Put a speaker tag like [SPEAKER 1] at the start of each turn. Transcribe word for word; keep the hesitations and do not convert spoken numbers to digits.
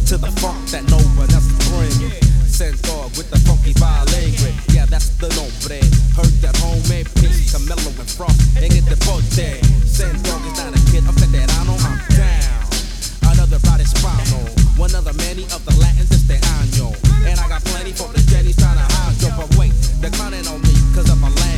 [SPEAKER 1] to the funk that no one else can bring. Send dog